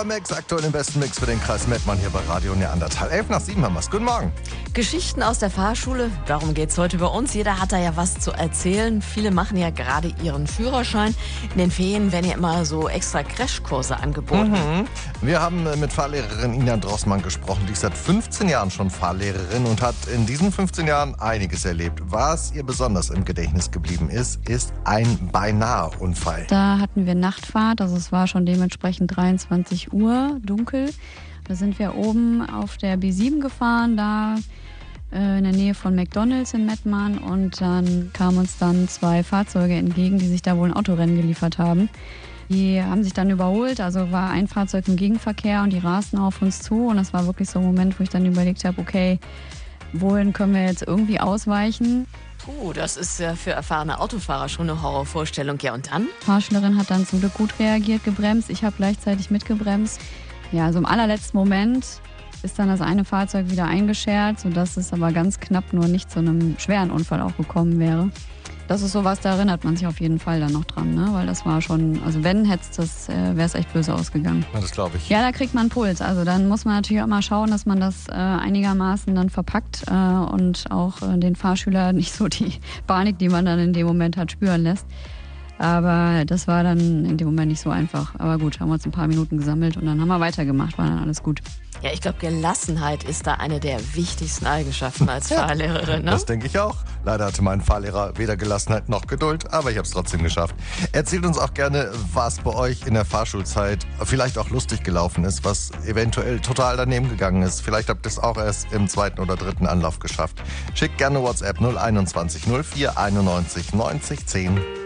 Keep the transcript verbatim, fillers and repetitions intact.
Mix, aktuell im besten Mix für den Kreis Mettmann hier bei Radio Neandertal. elf nach sieben haben wir's. Guten Morgen. Geschichten aus der Fahrschule, darum geht's heute bei uns. Jeder hat da ja was zu erzählen. Viele machen ja gerade ihren Führerschein. In den Ferien werden ja immer so extra Crashkurse angeboten. Mhm. Wir haben mit Fahrlehrerin Ina Drossmann gesprochen. Die ist seit fünfzehn Jahren schon Fahrlehrerin und hat in diesen fünfzehn Jahren einiges erlebt. Was ihr besonders im Gedächtnis geblieben ist, ist ein Beinahe-Unfall. Da hatten wir Nachtfahrt, also es war schon dementsprechend dreiundzwanzig Uhr, dunkel. Da sind wir oben auf der B sieben gefahren, da äh, in der Nähe von McDonalds in Mettmann. Und dann kamen uns dann zwei Fahrzeuge entgegen, die sich da wohl ein Autorennen geliefert haben. Die haben sich dann überholt, also war ein Fahrzeug im Gegenverkehr und die rasten auf uns zu. Und das war wirklich so ein Moment, wo ich dann überlegt habe, okay, wohin können wir jetzt irgendwie ausweichen? Puh, das ist ja für erfahrene Autofahrer schon eine Horrorvorstellung. Ja, und dann? Die Fahrschülerin hat dann zum Glück gut reagiert, gebremst. Ich habe gleichzeitig mitgebremst. Ja, also im allerletzten Moment ist dann das eine Fahrzeug wieder eingeschert, sodass es aber ganz knapp nur nicht zu einem schweren Unfall auch gekommen wäre. Das ist sowas, da erinnert man sich auf jeden Fall dann noch dran, ne? Weil das war schon, also wenn, hätte es, äh, wäre es echt böse ausgegangen. Ja, das glaube ich. Ja, da kriegt man einen Puls. Also dann muss man natürlich auch mal schauen, dass man das äh, einigermaßen dann verpackt äh, und auch äh, den Fahrschüler nicht so die Panik, die man dann in dem Moment hat, spüren lässt. Aber das war dann in dem Moment nicht so einfach. Aber gut, haben wir uns ein paar Minuten gesammelt und dann haben wir weitergemacht, war dann alles gut. Ja, ich glaube, Gelassenheit ist da eine der wichtigsten Eigenschaften als Ja, Fahrlehrerin. Ne? Das denke ich auch. Leider hatte mein Fahrlehrer weder Gelassenheit noch Geduld, aber ich habe es trotzdem geschafft. Erzählt uns auch gerne, was bei euch in der Fahrschulzeit vielleicht auch lustig gelaufen ist, was eventuell total daneben gegangen ist. Vielleicht habt ihr es auch erst im zweiten oder dritten Anlauf geschafft. Schickt gerne WhatsApp null einundzwanzig null vier einundneunzig neunzig zehn.